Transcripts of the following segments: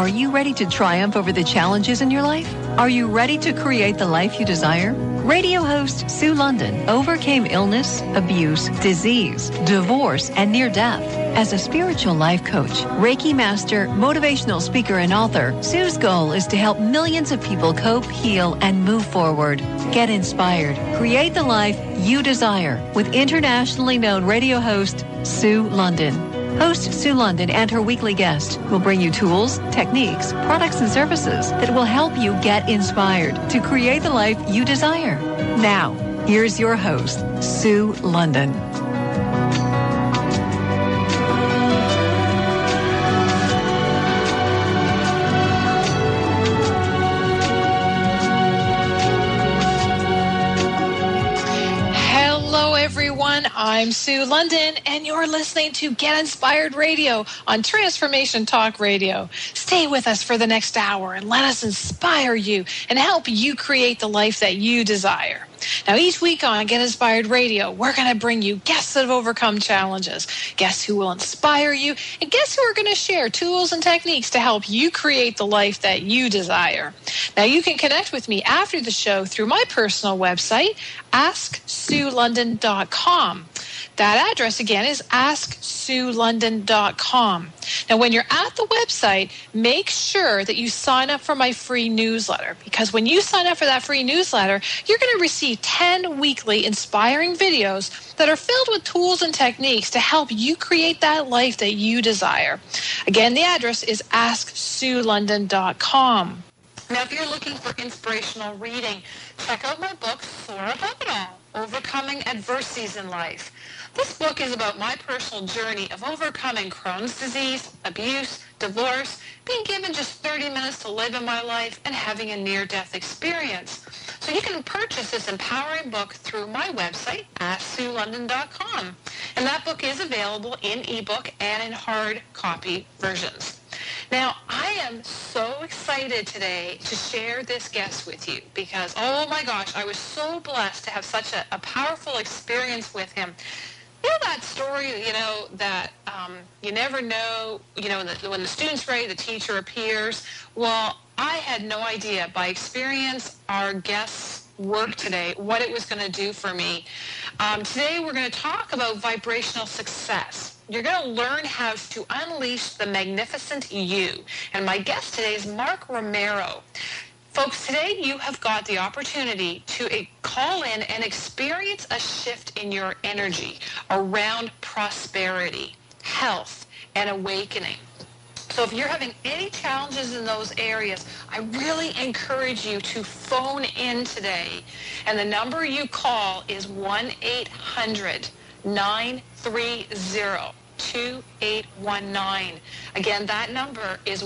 Are you ready to triumph over the challenges in your life? Are you ready to create the life you desire? Radio host Sue London overcame illness, abuse, disease, divorce, and near death. As a spiritual life coach, Reiki master, motivational speaker, and author, Sue's goal is to help millions of people cope, heal, and move forward. Get inspired. Create the life you desire with internationally known radio host Sue London. Host Sue London and her weekly guest will bring you tools, techniques, products, and services that will help you get inspired to create the life you desire. Now, here's your host, Sue London. I'm Sue London, and you're listening to Get Inspired Radio on Transformation Talk Radio. Stay with us for the next hour and let us inspire you and help you create the life that you desire. Now, each week on Get Inspired Radio, we're going to bring you guests that have overcome challenges, guests who will inspire you, and guests who are going to share tools and techniques to help you create the life that you desire. Now, you can connect with me after the show through my personal website, AskSueLondon.com. That address, again, is AskSueLondon.com. Now, when you're at the website, make sure that you sign up for my free newsletter, because when you sign up for that free newsletter, you're going to receive 10 weekly inspiring videos that are filled with tools and techniques to help you create that life that you desire. Again, the address is AskSueLondon.com. Now, if you're looking for inspirational reading, check out my book, Soar Above It All, Overcoming Adversities in Life. This book is about my personal journey of overcoming Crohn's disease, abuse, divorce, being given just 30 minutes to live in my life, and having a near-death experience. So you can purchase this empowering book through my website, AskSueLondon.com. And that book is available in ebook and in hard copy versions. Now, I am so excited today to share this guest with you because, oh my gosh, I was so blessed to have such a powerful experience with him. You know that story, that you never know, when the student's ready, the teacher appears. Well, I had no idea by experience our guest's work today, what it was going to do for me. Today we're going to talk about vibrational success. You're going to learn how to unleash the magnificent you. And my guest today is Mark Romero. Folks, today you have got the opportunity to call in and experience a shift in your energy around prosperity, health, and awakening. So if you're having any challenges in those areas, I really encourage you to phone in today. And the number you call is 1-800-930-2819. Again, that number is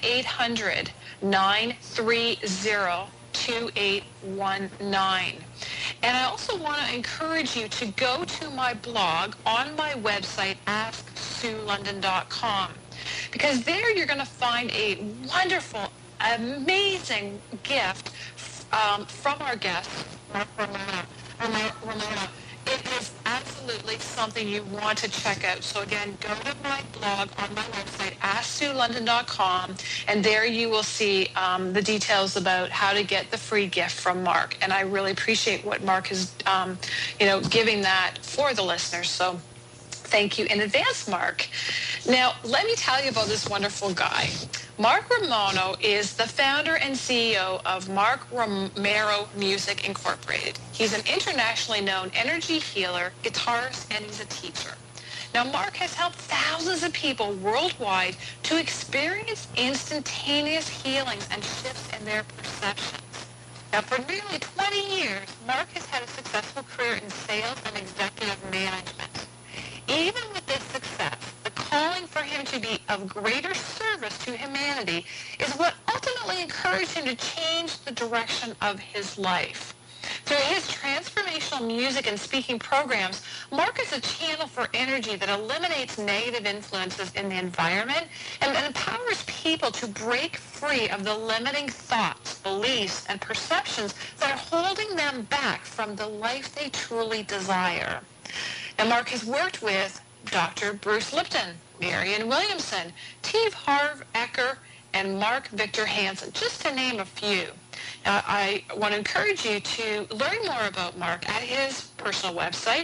1-800-930-2819. And I also want to encourage you to go to my blog on my website, AskSueLondon.com, because there you're going to find a wonderful, amazing gift from our guest, Mark Romero. It is absolutely something you want to check out. So again, go to my blog on my website, AskSueLondon.com, and there you will see the details about how to get the free gift from Mark. And I really appreciate what Mark is, giving that for the listeners. So thank you in advance, Mark. Now, let me tell you about this wonderful guy. Mark Romero is the founder and CEO of Mark Romero Music Incorporated. He's an internationally known energy healer, guitarist, and he's a teacher. Now, Mark has helped thousands of people worldwide to experience instantaneous healings and shifts in their perceptions. Now, for nearly 20 years, Mark has had a successful career in sales and executive management. Even with this success, the calling for him to be of greater service to humanity is what ultimately encouraged him to change the direction of his life. Through his transformational music and speaking programs, Mark is a channel for energy that eliminates negative influences in the environment and empowers people to break free of the limiting thoughts, beliefs, and perceptions that are holding them back from the life they truly desire. And Mark has worked with Dr. Bruce Lipton, Marianne Williamson, Steve Harv Eker, and Mark Victor Hansen, just to name a few. Now, I want to encourage you to learn more about Mark at his personal website,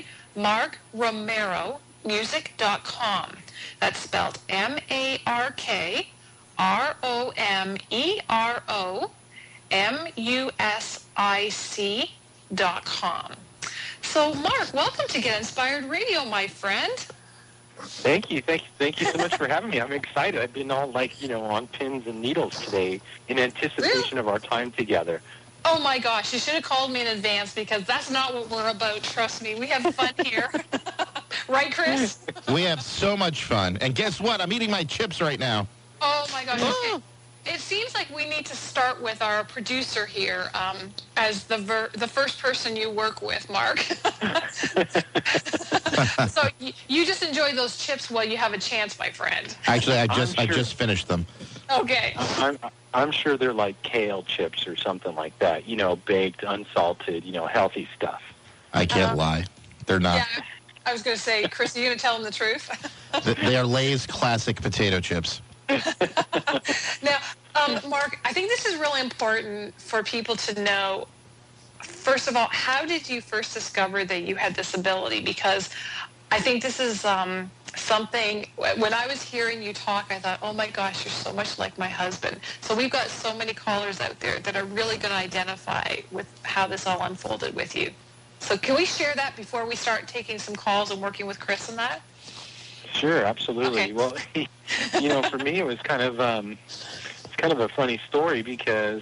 markromeromusic.com. That's spelled MarkRomero.com. So, Mark, welcome to Get Inspired Radio, my friend. Thank you so much for having me. I'm excited. I've been all on pins and needles today in anticipation of our time together. Oh my gosh, you should have called me in advance because that's not what we're about. Trust me, we have fun here. Right, Chris? We have so much fun. And guess what? I'm eating my chips right now. Oh my gosh. Okay. It seems like we need to start with our producer here as the first person you work with, Mark. So you just enjoy those chips while you have a chance, my friend. Actually, I just finished them. Okay. I'm sure they're like kale chips or something like that. Baked, unsalted, healthy stuff. I can't lie. They're not. Yeah, I was going to say, Chris, are you going to tell them the truth? They are Lay's classic potato chips. Now, Mark, I think this is really important for people to know. First of all, how did you first discover that you had this ability? Because I think this is something, when I was hearing you talk, I thought, oh my gosh, you're so much like my husband. So we've got so many callers out there that are really going to identify with how this all unfolded with you. So can we share that before we start taking some calls and working with Chris on that? Sure, absolutely. Okay. Well, for me, it was kind of a funny story because,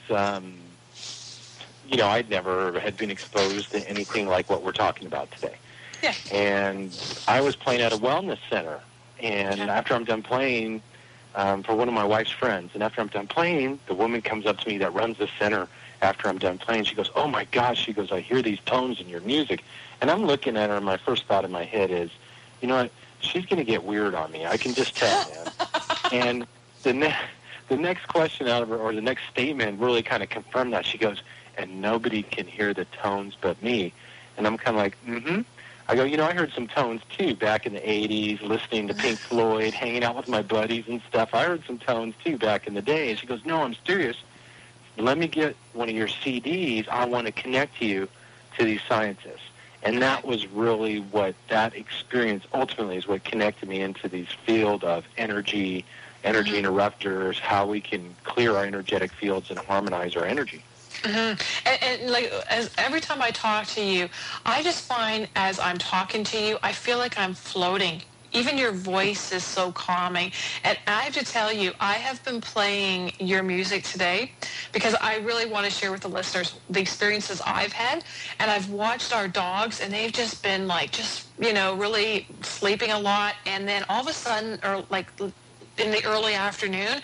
I'd never had been exposed to anything like what we're talking about today. Yeah. And I was playing at a wellness center. And after I'm done playing for one of my wife's friends, and after I'm done playing, the woman comes up to me that runs the center after I'm done playing. She goes, oh, my gosh. She goes, I hear these tones in your music. And I'm looking at her, and my first thought in my head is, you know what? She's going to get weird on me. I can just tell, man. And the next question out of her, or the next statement, really kind of confirmed that. She goes, and nobody can hear the tones but me. And I'm kind of like, mm-hmm. I go, I heard some tones, too, back in the 80s, listening to Pink Floyd, hanging out with my buddies and stuff. I heard some tones, too, back in the day. And she goes, no, I'm serious. Let me get one of your CDs. I want to connect you to these scientists. And that was really what that experience ultimately is what connected me into this field of energy interrupters, how we can clear our energetic fields and harmonize our energy. Mm-hmm. And like as every time I talk to you, I just find as I'm talking to you, I feel like I'm floating. Even your voice is so calming. And I have to tell you, I have been playing your music today because I really want to share with the listeners the experiences I've had. And I've watched our dogs, and they've just been really sleeping a lot. And then all of a sudden, or like in the early afternoon,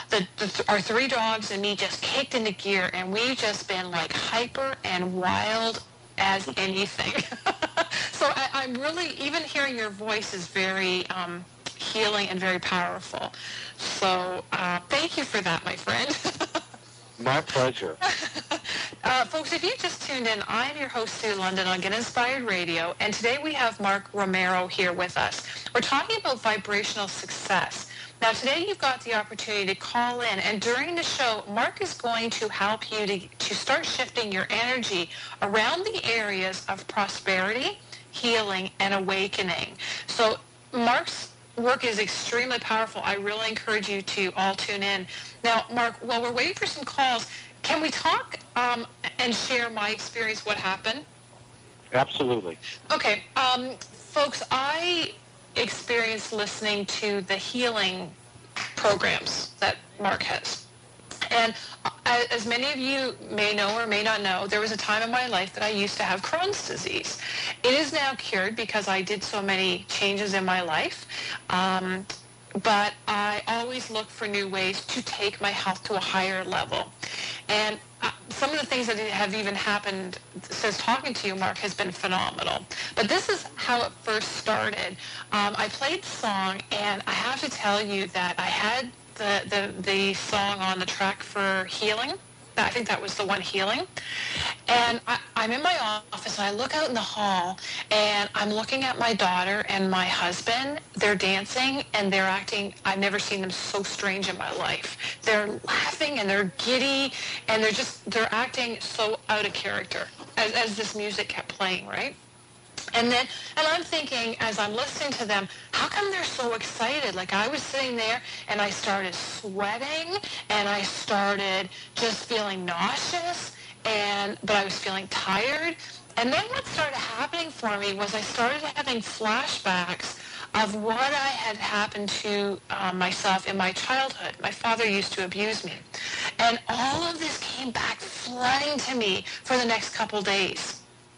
our three dogs and me just kicked into gear, and we've just been like hyper and wild as anything. So I'm really, even hearing your voice is very healing and very powerful. So thank you for that, my friend. My pleasure. Folks, if you just tuned in, I'm your host, Sue London, on Get Inspired Radio, and today we have Mark Romero here with us. We're talking about vibrational success. Now, today you've got the opportunity to call in, and during the show, Mark is going to help you to start shifting your energy around the areas of prosperity, healing, and awakening. So Mark's work is extremely powerful. I really encourage you to all tune in. Now, Mark, while we're waiting for some calls, can we talk and share my experience, what happened? Absolutely. Okay. Folks, I experienced listening to the healing programs that Mark has. And as many of you may know or may not know, there was a time in my life that I used to have Crohn's disease. It is now cured because I did so many changes in my life. But I always look for new ways to take my health to a higher level. And some of the things that have even happened since talking to you, Mark, has been phenomenal. But this is how it first started. I played the song, and I have to tell you that I had the song on the track for Healing. I think that was the one, Healing. And I'm in my office, and I look out in the hall, and I'm looking at my daughter and my husband. They're dancing, and they're acting. I've never seen them so strange in my life. They're laughing, and they're giddy, and they're acting so out of character as this music kept playing, right? And I'm thinking, as I'm listening to them, how come they're so excited? Like, I was sitting there, and I started sweating, and I started just feeling nauseous, but I was feeling tired. And then what started happening for me was I started having flashbacks of what had happened to myself in my childhood. My father used to abuse me. And all of this came back flooding to me for the next couple days.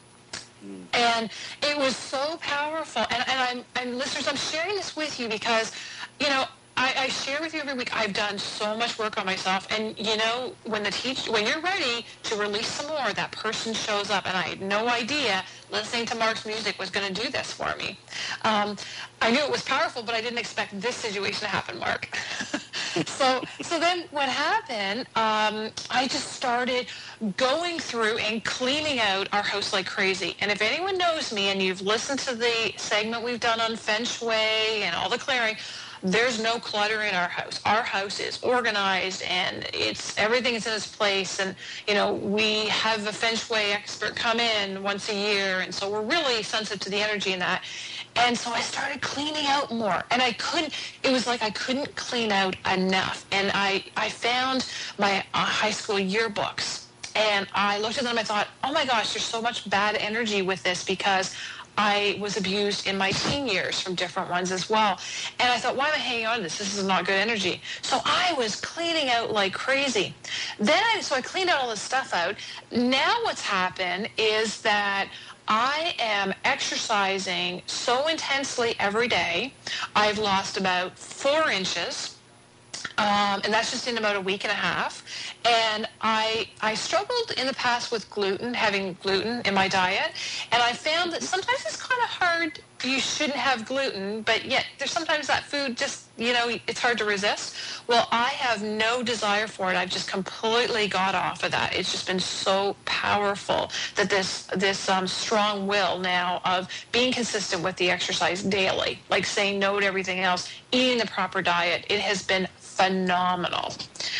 And it was so powerful. And listeners, I'm sharing this with you because, you know, I share with you every week. I've done so much work on myself. And, you know, when you're ready to release some more, that person shows up. And I had no idea listening to Mark's music was going to do this for me. I knew it was powerful, but I didn't expect this situation to happen, Mark. So then what happened, I just started going through and cleaning out our house like crazy. And if anyone knows me and you've listened to the segment we've done on Feng Shui and all the clearing, there's no clutter in our house. Our house is organized and everything is in its place. And, you know, we have a Feng Shui expert come in once a year. And so we're really sensitive to the energy in that. And so I started cleaning out more. And it was like I couldn't clean out enough. And I found my high school yearbooks. And I looked at them and I thought, oh my gosh, there's so much bad energy with this because I was abused in my teen years from different ones as well. And I thought, why am I hanging on to this? This is not good energy. So I was cleaning out like crazy. So I cleaned all this stuff out. Now what's happened is that I am exercising so intensely every day. I've lost about 4 inches. And that's just in about a week and a half. And I struggled in the past with gluten, having gluten in my diet. And I found that sometimes it's kind of hard. You shouldn't have gluten, but yet there's sometimes that food just, you know, it's hard to resist. Well, I have no desire for it. I've just completely got off of that. It's just been so powerful that this strong will now of being consistent with the exercise daily, like saying no to everything else, eating the proper diet, it has been phenomenal.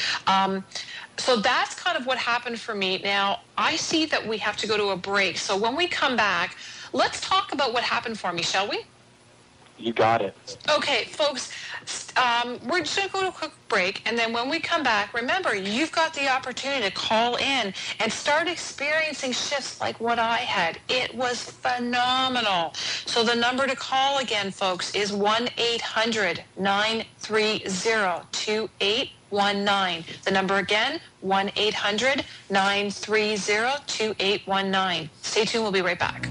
So that's kind of what happened for me. Now, I see that we have to go to a break. So when we come back, let's talk about what happened for me, shall we? You got it. Okay, folks, we're just going to go to a quick break. And then when we come back, remember, you've got the opportunity to call in and start experiencing shifts like what I had. It was phenomenal. So the number to call again, folks, is 1-800-930-2819. The number again, 1-800-930-2819. Stay tuned. We'll be right back.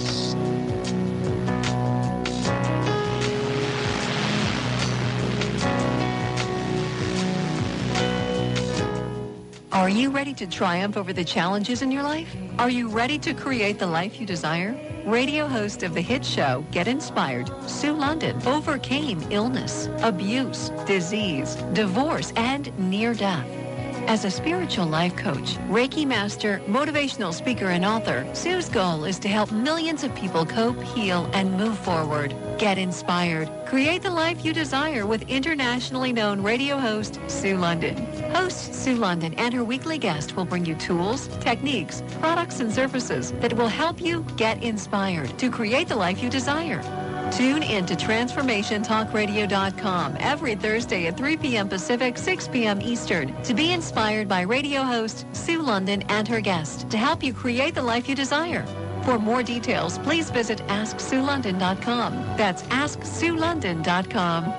Are you ready to triumph over the challenges in your life? Are you ready to create the life you desire? Radio host of the hit show Get Inspired, Sue London, overcame illness, abuse, disease, divorce, and near death. As a spiritual life coach, Reiki master, motivational speaker, and author, Sue's goal is to help millions of people cope, heal, and move forward. Get inspired. Create the life you desire with internationally known radio host Sue London. Host Sue London and her weekly guest will bring you tools, techniques, products, and services that will help you get inspired to create the life you desire. Tune in to TransformationTalkRadio.com every Thursday at 3 p.m. Pacific, 6 p.m. Eastern to be inspired by radio host Sue London and her guest to help you create the life you desire. For more details, please visit AskSueLondon.com. That's AskSueLondon.com.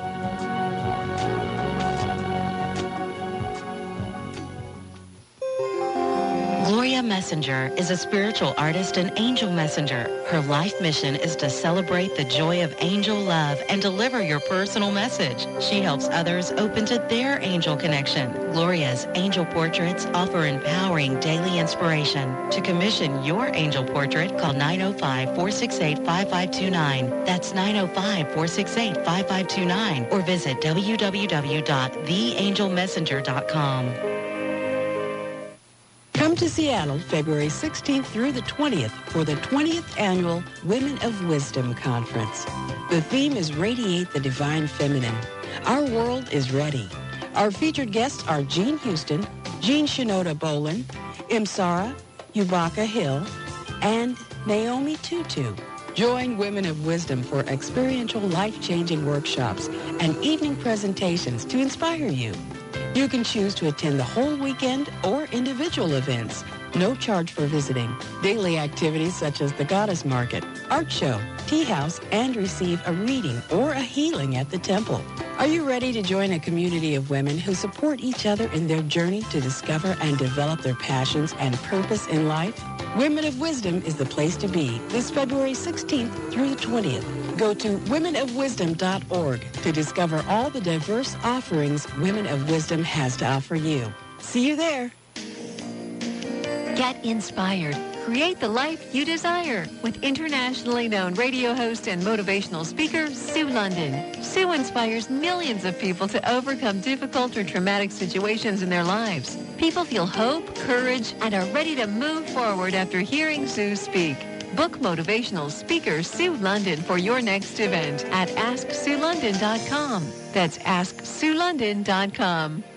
Gloria Messenger is a spiritual artist and angel messenger. Her life mission is to celebrate the joy of angel love and deliver your personal message. She helps others open to their angel connection. Gloria's angel portraits offer empowering daily inspiration. To commission your angel portrait, call 905-468-5529. That's 905-468-5529 or visit www.theangelmessenger.com. Come to Seattle February 16th through the 20th for the 20th Annual Women of Wisdom Conference. The theme is Radiate the Divine Feminine. Our world is ready. Our featured guests are Jean Houston, Jean Shinoda Boland, Imsara, Yubaka Hill, and Naomi Tutu. Join Women of Wisdom for experiential life-changing workshops and evening presentations to inspire you. You can choose to attend the whole weekend or individual events. No charge for visiting. Daily activities such as the Goddess Market, art show, tea house, and receive a reading or a healing at the temple. Are you ready to join a community of women who support each other in their journey to discover and develop their passions and purpose in life? Women of Wisdom is the place to be this February 16th through the 20th. Go to womenofwisdom.org to discover all the diverse offerings Women of Wisdom has to offer you. See you there. Get inspired. Create the life you desire with internationally known radio host and motivational speaker, Sue London. Sue inspires millions of people to overcome difficult or traumatic situations in their lives. People feel hope, courage, and are ready to move forward after hearing Sue speak. Book motivational speaker Sue London for your next event at AskSueLondon.com. That's AskSueLondon.com.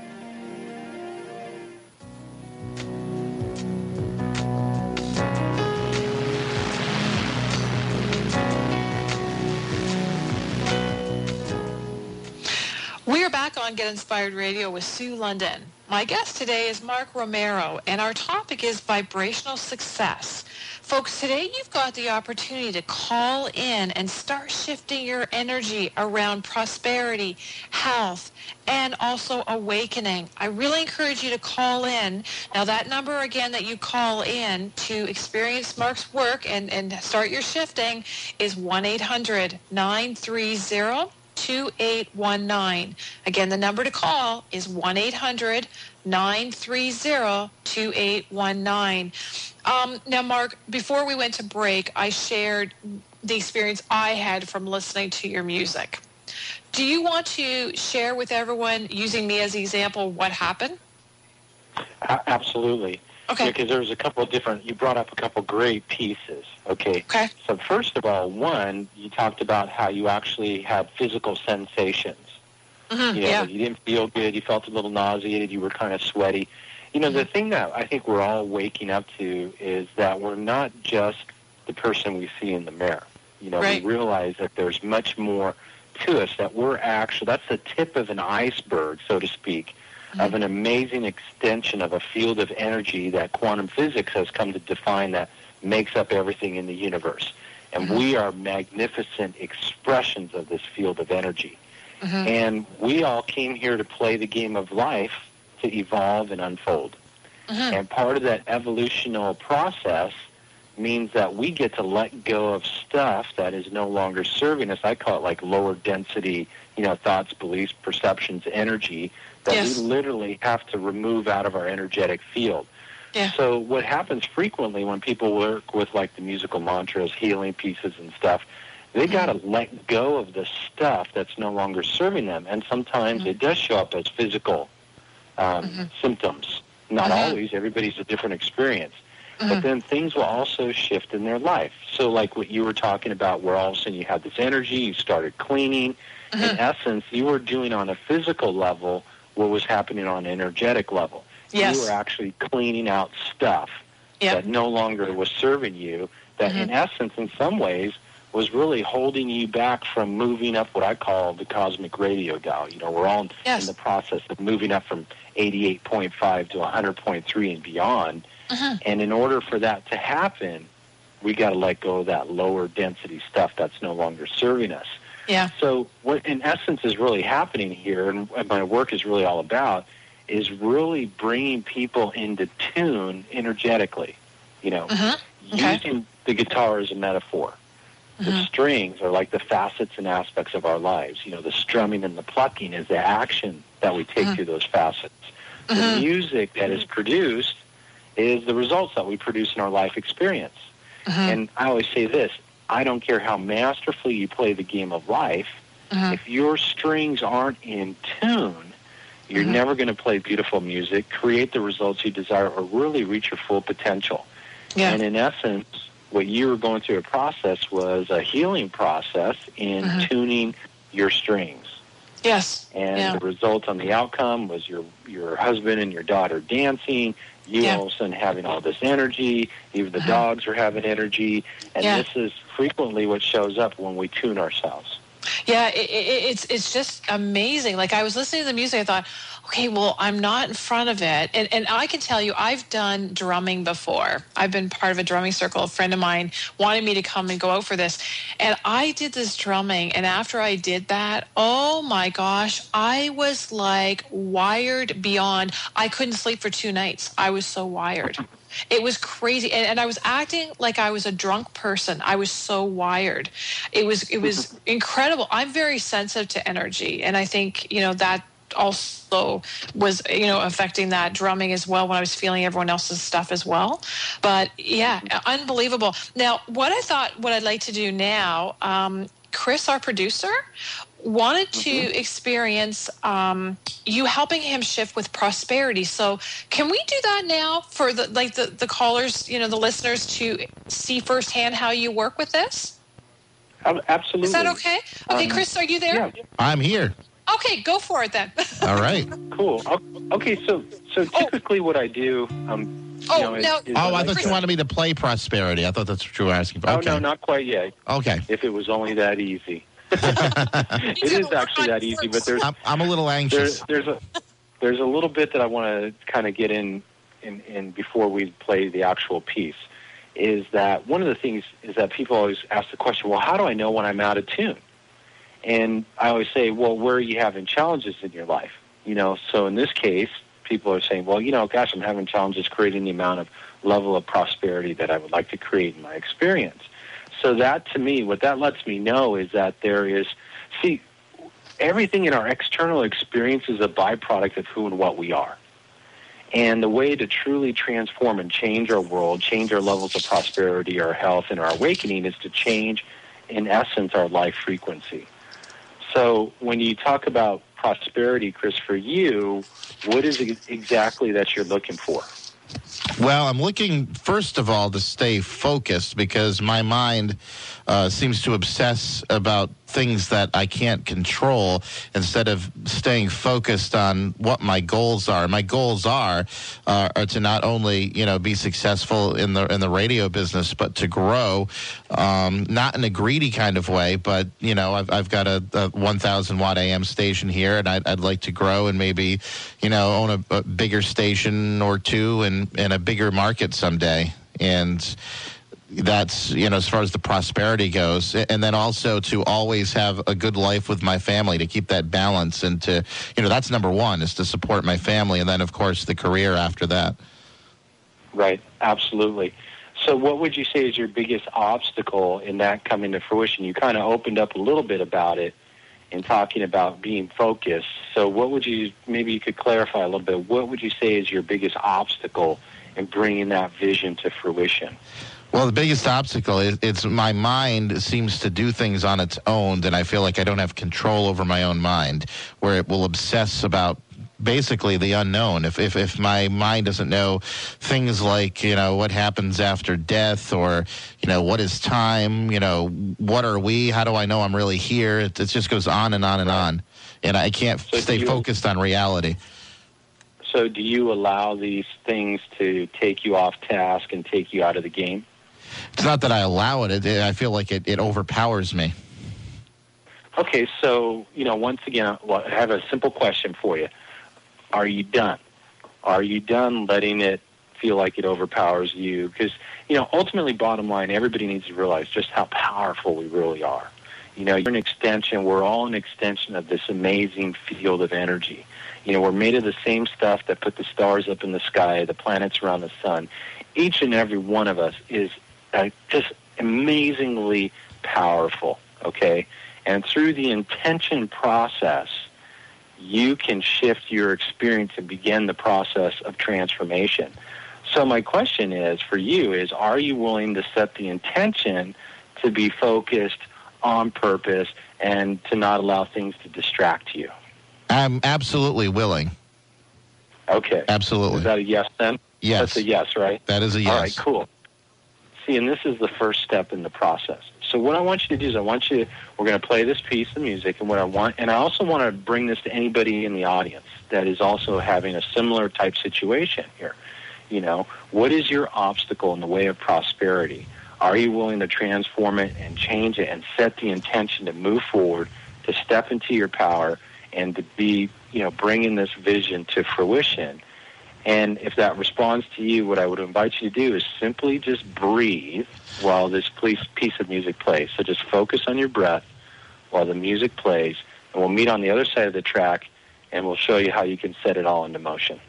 We're back on Get Inspired Radio with Sue London. My guest today is Mark Romero, and our topic is vibrational success. Folks, today you've got the opportunity to call in and start shifting your energy around prosperity, health, and also awakening. I really encourage you to call in. Now, that number, again, that you call in to experience Mark's work and start your shifting is 1-800-930-2819. Again, the number to call is 1-800-930-2819. Now, Mark, before we went to break, I shared the experience I had from listening to your music. Do you want to share with everyone, using me as the example, what happened? Absolutely. Okay. Because there's a couple of different, you brought up a couple great pieces, okay? Okay. So first of all, one, you talked about how you actually had physical sensations. Mm-hmm, You didn't feel good, you felt a little nauseated, you were kind of sweaty. The thing that I think we're all waking up to is that we're not just the person we see in the mirror. Right. We realize that there's much more to us, that we're actually, that's the tip of an iceberg, so to speak, of an amazing extension of a field of energy that quantum physics has come to define that makes up everything in the universe. And we are magnificent expressions of this field of energy. And we all came here to play the game of life, to evolve and unfold. And part of that evolutional process means that we get to let go of stuff that is no longer serving us. I call it like lower density, thoughts, beliefs, perceptions, energy, that we literally have to remove out of our energetic field. Yeah. So what happens frequently when people work with like the musical mantras, healing pieces and stuff, they got to let go of the stuff that's no longer serving them. And sometimes it does show up as physical symptoms. Not always. Everybody's a different experience. But then things will also shift in their life. So like what you were talking about, where all of a sudden you had this energy, you started cleaning. In essence, you were doing on a physical level what was happening on an energetic level. Yes. You were actually cleaning out stuff that no longer was serving you, that in essence, in some ways, was really holding you back from moving up what I call the cosmic radio dial. We're all in the process of moving up from 88.5 to 100.3 and beyond. And in order for that to happen, we got to let go of that lower density stuff that's no longer serving us. Yeah. So what in essence is really happening here, and what my work is really all about, is really bringing people into tune energetically, using the guitar as a metaphor. The strings are like the facets and aspects of our lives. The strumming and the plucking is the action that we take through those facets. The music that is produced is the results that we produce in our life experience. And I always say this, I don't care how masterfully you play the game of life, if your strings aren't in tune, You're never going to play beautiful music, create the results you desire, or really reach your full potential. Yeah. And in essence, what you were going through a process was a healing process in tuning your strings. Yes. And the result on the outcome was your husband and your daughter dancing, you all of a sudden having all this energy, even the dogs are having energy, and this is frequently what shows up when we tune ourselves. Yeah, it's just amazing. Like, I was listening to the music, I thought, okay, well, I'm not in front of it. And I can tell you, I've done drumming before. I've been part of a drumming circle. A friend of mine wanted me to come and go out for this. And I did this drumming. And after I did that, oh my gosh, I was like wired beyond. I couldn't sleep for 2 nights. I was so wired. It was crazy. And I was acting like I was a drunk person. I was so wired. It was incredible. I'm very sensitive to energy. And I think, that also was, affecting that drumming as well when I was feeling everyone else's stuff as well. But yeah, unbelievable. Now, what I'd like to do now, Chris, our producer, wanted to experience you helping him shift with prosperity. So can we do that now for the callers, the listeners, to see firsthand how you work with this? Absolutely. Is that okay? Okay, Chris, are you there? Yeah. I'm here. Okay, go for it then. All right. Cool. Okay, so typically what I do, I thought you wanted me to play prosperity. I thought that's what you were asking for. Okay. Oh, no, not quite yet. Okay. If it was only that easy. It is actually that easy, but I'm a little anxious. There's a little bit that I want to kind of get in before we play the actual piece. Is that one of the things is that people always ask the question, well, how do I know when I'm out of tune? And I always say, well, where are you having challenges in your life? So in this case, people are saying, well, gosh, I'm having challenges creating the amount of level of prosperity that I would like to create in my experience. So that, to me, what that lets me know is that everything in our external experience is a byproduct of who and what we are. And the way to truly transform and change our world, change our levels of prosperity, our health, and our awakening is to change, in essence, our life frequency. So when you talk about prosperity, Chris, for you, what is it exactly that you're looking for? Well, I'm looking, first of all, to stay focused because my mind seems to obsess about things that I can't control instead of staying focused on what my goals are. My goals are to not only, be successful in the radio business, but to grow, not in a greedy kind of way, but, I've got a 1,000 watt AM station here, and I'd like to grow and maybe, own a bigger station or two in a bigger market someday. And that's, as far as the prosperity goes. And then also to always have a good life with my family, to keep that balance, and to, that's number one, is to support my family. And then, of course, the career after that. Right. Absolutely. So what would you say is your biggest obstacle in that coming to fruition? You kind of opened up a little bit about it in talking about being focused. So maybe you could clarify a little bit. What would you say is your biggest obstacle in bringing that vision to fruition? Well, the biggest obstacle is my mind seems to do things on its own, and I feel like I don't have control over my own mind, where it will obsess about basically the unknown. If my mind doesn't know things like, what happens after death, or, what is time, what are we, how do I know I'm really here? It just goes on and on and on, and I can't stay focused on reality. So do you allow these things to take you off task and take you out of the game? It's not that I allow it. I feel like it overpowers me. Okay, so, once again, I have a simple question for you. Are you done? Are you done letting it feel like it overpowers you? Because, ultimately, bottom line, everybody needs to realize just how powerful we really are. You're an extension. We're all an extension of this amazing field of energy. We're made of the same stuff that put the stars up in the sky, the planets around the sun. Each and every one of us is just amazingly powerful, okay? And through the intention process, you can shift your experience and begin the process of transformation. So my question is, for you, are you willing to set the intention to be focused on purpose and to not allow things to distract you? I'm absolutely willing. Okay. Absolutely. Is that a yes then? Yes. That's a yes, right? That is a yes. All right, cool. See, and this is the first step in the process. So what I want you to do is we're going to play this piece of music, and I also want to bring this to anybody in the audience that is also having a similar type situation here. You know, what is your obstacle in the way of prosperity? Are you willing to transform it and change it and set the intention to move forward, to step into your power, and to be, bringing this vision to fruition? And if that responds to you, what I would invite you to do is simply just breathe while this piece of music plays. So just focus on your breath while the music plays, and we'll meet on the other side of the track, and we'll show you how you can set it all into motion.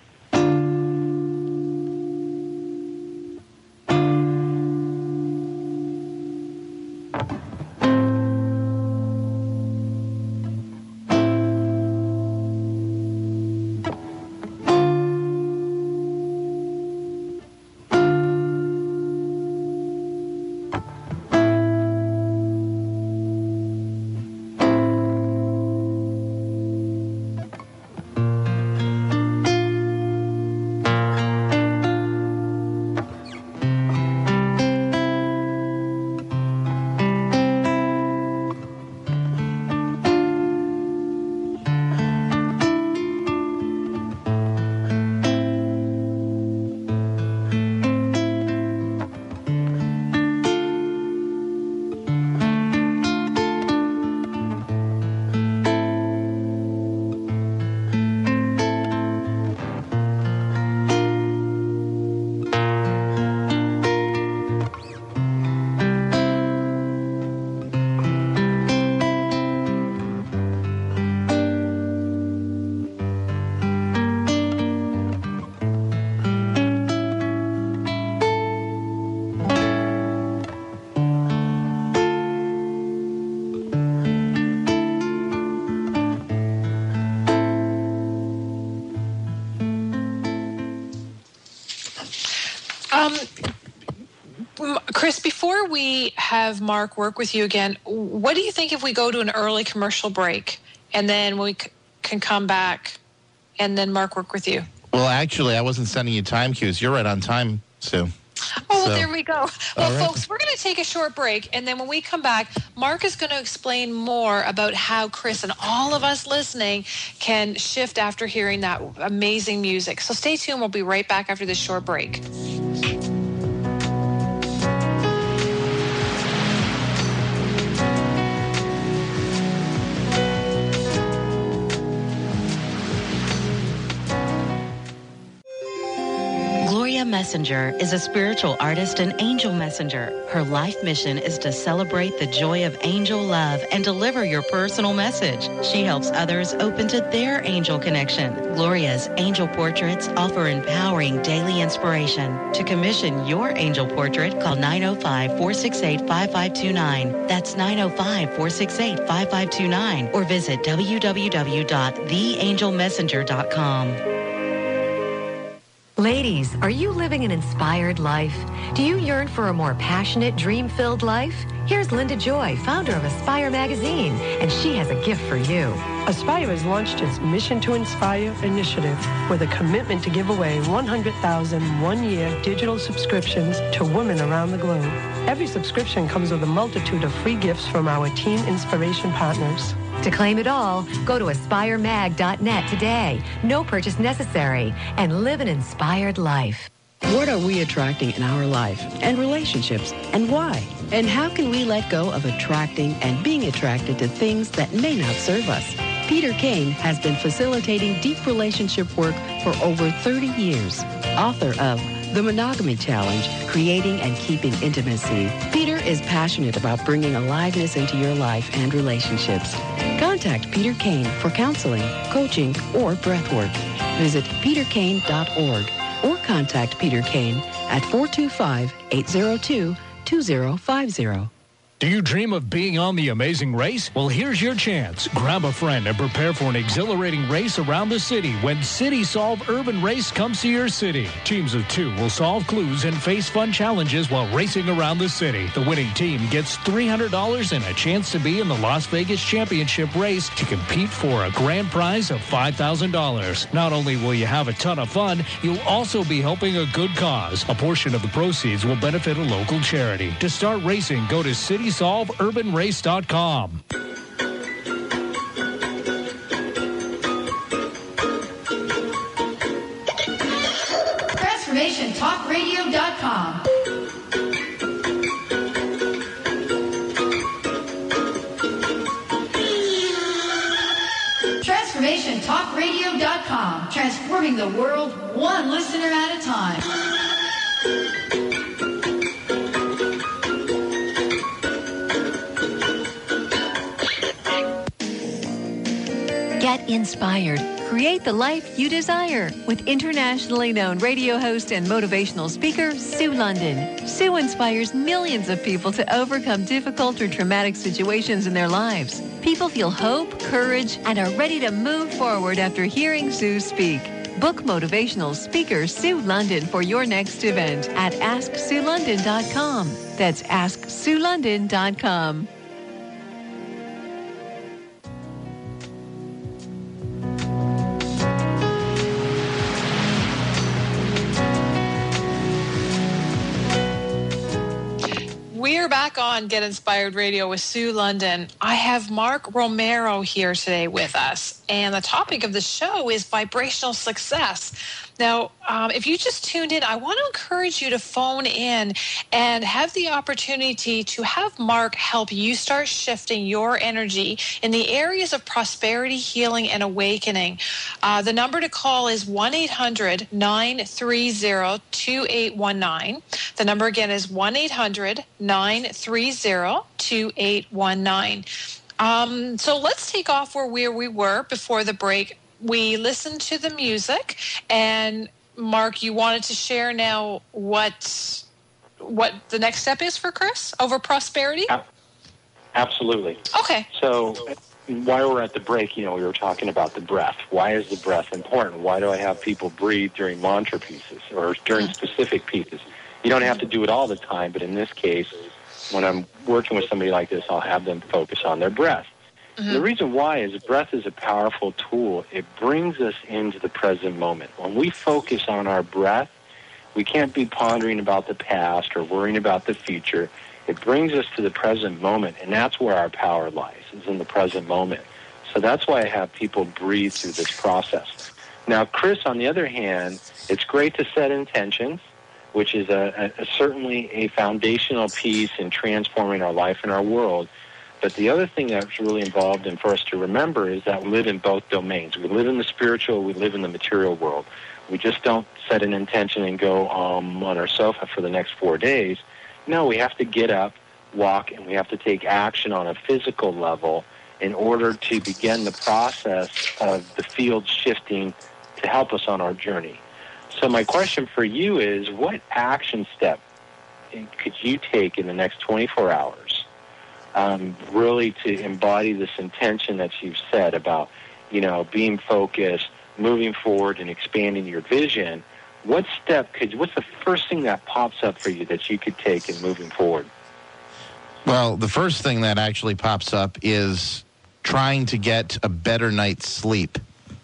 Chris, before we have Mark work with you again, what do you think if we go to an early commercial break and then we can come back and then Mark work with you? Well, actually, I wasn't sending you time cues. You're right on time, Sue. Oh, well, there we go. Well, right. Folks, we're going to take a short break, and then when we come back, Mark is going to explain more about how Chris and all of us listening can shift after hearing that amazing music. So stay tuned. We'll be right back after this short break. Gloria Messenger is a spiritual artist and angel messenger. Her life mission is to celebrate the joy of angel love and deliver your personal message. She helps others open to their angel connection. Gloria's angel portraits offer empowering daily inspiration. To commission your angel portrait, call 905-468-5529. That's 905-468-5529. Or visit www.theangelmessenger.com. Ladies, are you living an inspired life? Do you yearn for a more passionate, dream-filled life? Here's Linda Joy, founder of Aspire Magazine, and she has a gift for you. Aspire has launched its Mission to Inspire initiative with a commitment to give away 100,000 one-year digital subscriptions to women around the globe. Every subscription comes with a multitude of free gifts from our Team Inspiration partners. To claim it all, go to aspiremag.net today. No purchase necessary, and live an inspired life. What are we attracting in our life and relationships, and why? And how can we let go of attracting and being attracted to things that may not serve us? Peter Kane has been facilitating deep relationship work for over 30 years. Author of The Monogamy Challenge, Creating and Keeping Intimacy. Peter is passionate about bringing aliveness into your life and relationships. Contact Peter Kane for counseling, coaching, or breathwork. Visit peterkane.org or contact Peter Kane at 425-802-2050. Do you dream of being on The Amazing Race? Well, here's your chance. Grab a friend and prepare for an exhilarating race around the city when City Solve Urban Race comes to your city. Teams of 2 will solve clues and face fun challenges while racing around the city. The winning team gets $300 and a chance to be in the Las Vegas Championship race to compete for a grand prize of $5,000. Not only will you have a ton of fun, you'll also be helping a good cause. A portion of the proceeds will benefit a local charity. To start racing, go to CitySolveUrbanRace.com. TransformationTalkRadio.com. TransformationTalkRadio.com. Transforming the world one listener at a time. Get inspired. Create the life you desire with internationally known radio host and motivational speaker, Sue London. Sue inspires millions of people to overcome difficult or traumatic situations in their lives. People feel hope, courage, and are ready to move forward after hearing Sue speak. Book motivational speaker Sue London for your next event at AskSueLondon.com. That's AskSueLondon.com. We're back on Get Inspired Radio with Sue London. I have Mark Romero here today with us, and the topic of the show is vibrational success. Now, if you just tuned in, I want to encourage you to phone in and have the opportunity to have Mark help you start shifting your energy in the areas of prosperity, healing, and awakening. The number to call is 1-800-930-2819. The number again is 1-800-930-2819. So let's take off where we were before the break. We listened to the music, and Mark, you wanted to share now what the next step is for Chris over prosperity? Absolutely. Okay. So while we're at the break, we were talking about the breath. Why is the breath important? Why do I have people breathe during mantra pieces or during specific pieces? You don't have to do it all the time, but in this case, when I'm working with somebody like this, I'll have them focus on their breath. Mm-hmm. The reason why is breath is a powerful tool. It brings us into the present moment. When we focus on our breath, we can't be pondering about the past or worrying about the future. It brings us to the present moment, and that's where our power lies, is in the present moment. So that's why I have people breathe through this process. Now, Chris, on the other hand, it's great to set intentions, which is certainly a foundational piece in transforming our life and our world. But the other thing that's really involved in for us to remember is that we live in both domains. We live in the spiritual, we live in the material world. We just don't set an intention and go on our sofa for the next 4 days. No, we have to get up, walk, and we have to take action on a physical level in order to begin the process of the field shifting to help us on our journey. So my question for you is, what action step could you take in the next 24 hours really to embody this intention that you've said about, being focused, moving forward, and expanding your vision? What's the first thing that pops up for you that you could take in moving forward? Well, the first thing that actually pops up is trying to get a better night's sleep.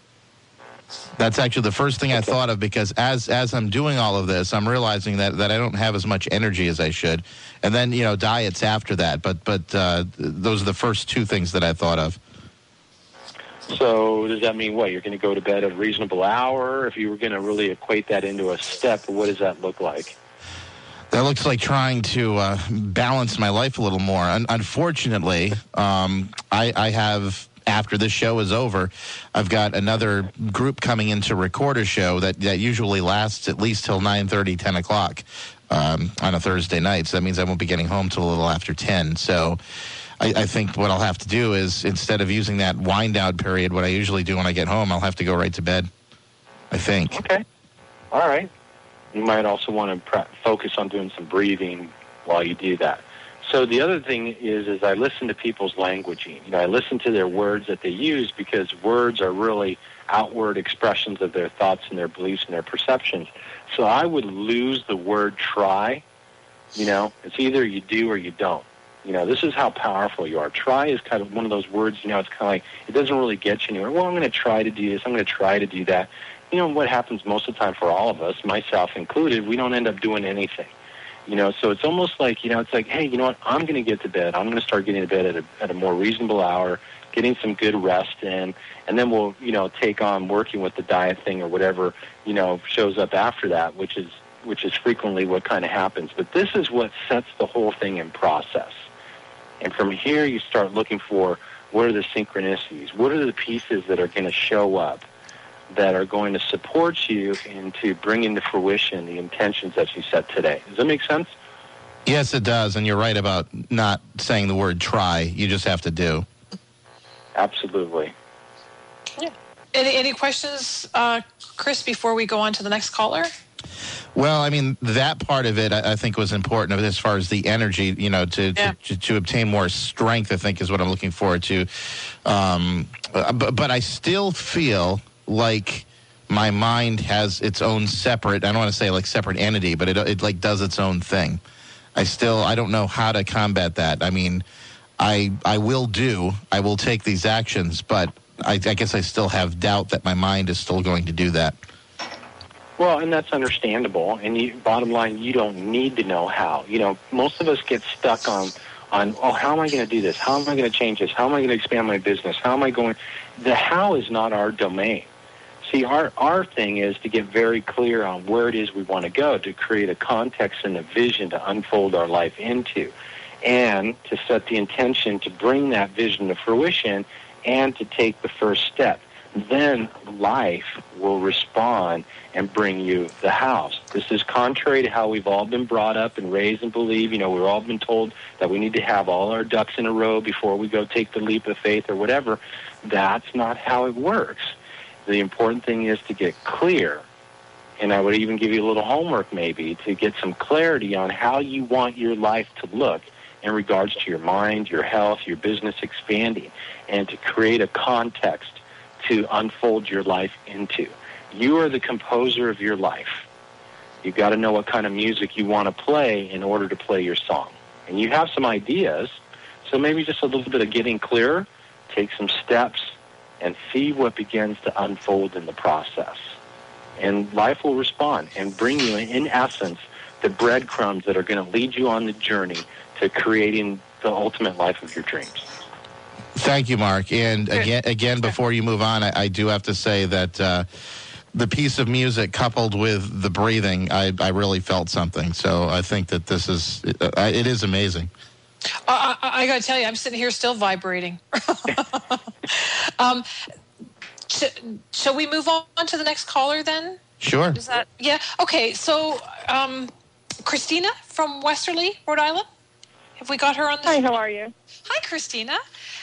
That's actually the first thing I thought of, because as I'm doing all of this, I'm realizing that I don't have as much energy as I should. And then, diets after that. But those are the first two things that I thought of. So does that mean what? You're going to go to bed at a reasonable hour? If you were going to really equate that into a step, what does that look like? That looks like trying to balance my life a little more. Unfortunately, I have... After this show is over, I've got another group coming in to record a show that usually lasts at least till 9:30, 10 o'clock on a Thursday night. So that means I won't be getting home till a little after 10. So I think what I'll have to do is, instead of using that wind-down period, what I usually do when I get home, I'll have to go right to bed, I think. Okay. All right. You might also want to focus on doing some breathing while you do that. So the other thing is I listen to people's languaging. I listen to their words that they use, because words are really outward expressions of their thoughts and their beliefs and their perceptions. So I would lose the word try. It's either you do or you don't. This is how powerful you are. Try is kind of one of those words, it's kind of like, it doesn't really get you anywhere. Well, I'm going to try to do this. I'm going to try to do that. What happens most of the time for all of us, myself included, we don't end up doing anything. So it's almost like, it's like, hey, you know what, I'm going to get to bed. I'm going to start getting to bed at a more reasonable hour, getting some good rest in, and then we'll, take on working with the diet thing or whatever, shows up after that, which is frequently what kind of happens. But this is what sets the whole thing in process. And from here, you start looking for, what are the synchronicities? What are the pieces that are going to show up that are going to support you into bringing to fruition the intentions that you set today? Does that make sense? Yes, it does. And you're right about not saying the word try. You just have to do. Absolutely. Yeah. Any questions, Chris, before we go on to the next caller? Well, I mean, that part of it, I think, was important as far as the energy, to obtain more strength, I think, is what I'm looking forward to. But I still feel like my mind has its own separate, I don't want to say like separate entity, but it like does its own thing. I don't know how to combat that. I mean, I will take these actions, but I guess I still have doubt that my mind is still going to do that. Well, and that's understandable. And bottom line, you don't need to know how. Most of us get stuck on, how am I going to do this? How am I going to change this? How am I going to expand my business? How am I going? The how is not our domain. See, our thing is to get very clear on where it is we want to go, to create a context and a vision to unfold our life into, and to set the intention to bring that vision to fruition and to take the first step. Then life will respond and bring you the house. This is contrary to how we've all been brought up and raised and believe. We've all been told that we need to have all our ducks in a row before we go take the leap of faith or whatever. That's not how it works. The important thing is to get clear. And I would even give you a little homework maybe to get some clarity on how you want your life to look in regards to your mind, your health, your business expanding, and to create a context to unfold your life into. You are the composer of your life. You've got to know what kind of music you want to play in order to play your song. And you have some ideas, so maybe just a little bit of getting clearer, take some steps, and see what begins to unfold in the process. And life will respond and bring you, in essence, the breadcrumbs that are going to lead you on the journey to creating the ultimate life of your dreams. Thank you, Mark. And again, before you move on, I do have to say that the piece of music coupled with the breathing, I really felt something. So I think that it is amazing. I got to tell you, I'm sitting here still vibrating. Shall we move on to the next caller then? Sure. Is that, yeah? Okay, so Christina from Westerly, Rhode Island. Have we got her on the Hi, how are you? Hi, Christina.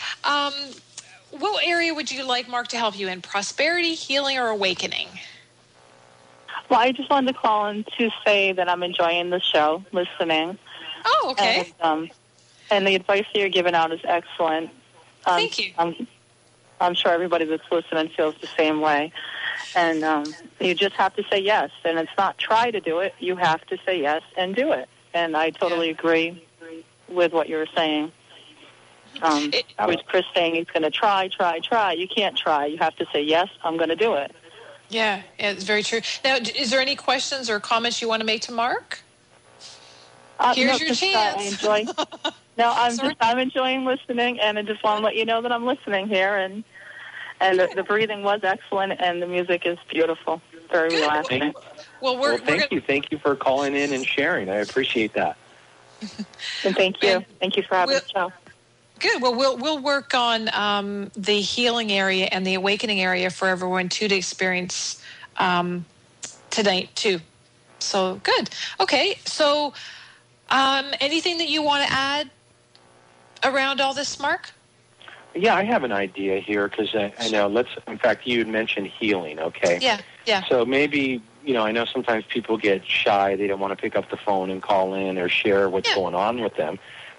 What area would you like Mark to help you in? Prosperity, healing, or awakening? Well, I just wanted to call in to say that I'm enjoying the show, listening. Oh, okay. And the advice that you're giving out is excellent. Thank you. I'm sure everybody that's listening feels the same way. And you just have to say yes. And it's not try to do it. You have to say yes and do it. And I totally agree with what you were saying. With Chris saying he's going to try. You can't try. You have to say, yes, I'm going to do it. Yeah, it's very true. Now, is there any questions or comments you want to make to Mark? Here's your chance. I'm enjoying listening, and I just want to let you know that I'm listening here. And the breathing was excellent, and the music is beautiful. Very relaxing. Thank you for calling in and sharing. I appreciate that. And thank you. Thank you for having the show. Good. Well, we'll work on the healing area and the awakening area for everyone too to experience tonight too. So good. Okay. So anything that you want to add around all this, Mark? Yeah, I have an idea here because I know. In fact, you had mentioned healing. Okay. Yeah. So maybe. I know sometimes people get shy. They don't want to pick up the phone and call in or share what's going on with them.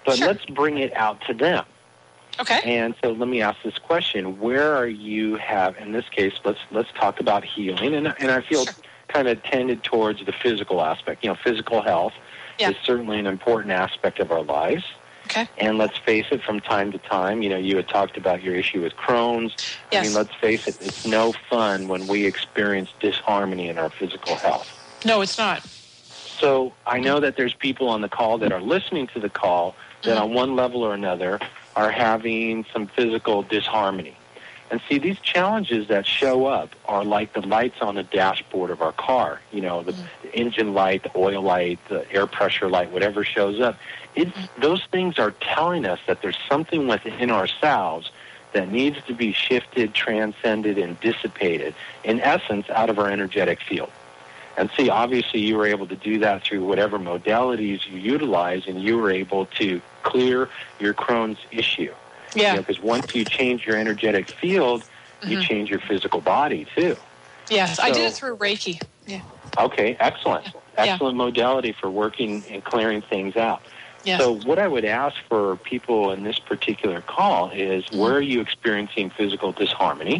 But let's bring it out to them. Okay. And so let me ask this question: where are you in this case? Let's talk about healing, and I feel kind of tended towards the physical aspect. Physical health is certainly an important aspect of our lives. Okay. And let's face it, from time to time, you had talked about your issue with Crohn's. Yes. I mean, let's face it, it's no fun when we experience disharmony in our physical health. No, it's not. So I know that there's people on the call that are listening to the call that on one level or another are having some physical disharmony. And see, these challenges that show up are like the lights on the dashboard of our car, the engine light, the oil light, the air pressure light, whatever shows up. Those things are telling us that there's something within ourselves that needs to be shifted, transcended, and dissipated, in essence, out of our energetic field. And see, obviously, you were able to do that through whatever modalities you utilize, and you were able to clear your Crohn's issue. Yeah. Because once you change your energetic field, you change your physical body, too. Yes, I did it through Reiki. Yeah. Okay, excellent. Excellent modality for working and clearing things out. Yes. So what I would ask for people in this particular call is, where are you experiencing physical disharmony?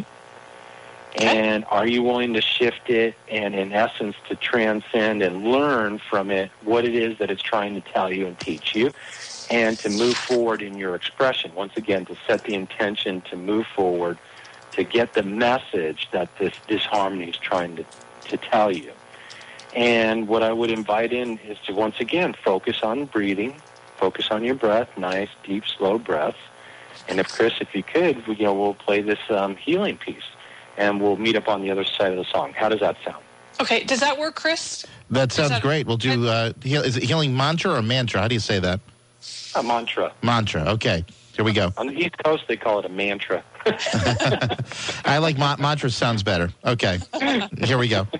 And are you willing to shift it and, in essence, to transcend and learn from it what it is that it's trying to tell you and teach you, and to move forward in your expression? Once again, to set the intention to move forward, to get the message that this disharmony is trying to tell you. And what I would invite in is to, once again, focus on breathing, focus on your breath, nice, deep, slow breaths. And if, Chris, if you could, we'll play this healing piece. And we'll meet up on the other side of the song. How does that sound? Okay. Does that work, Chris? That sounds great. We'll do, is it healing mantra or mantra? How do you say that? A mantra. Mantra. Okay. Here we go. On the East Coast, they call it a mantra. I like mantra. Sounds better. Okay. Here we go.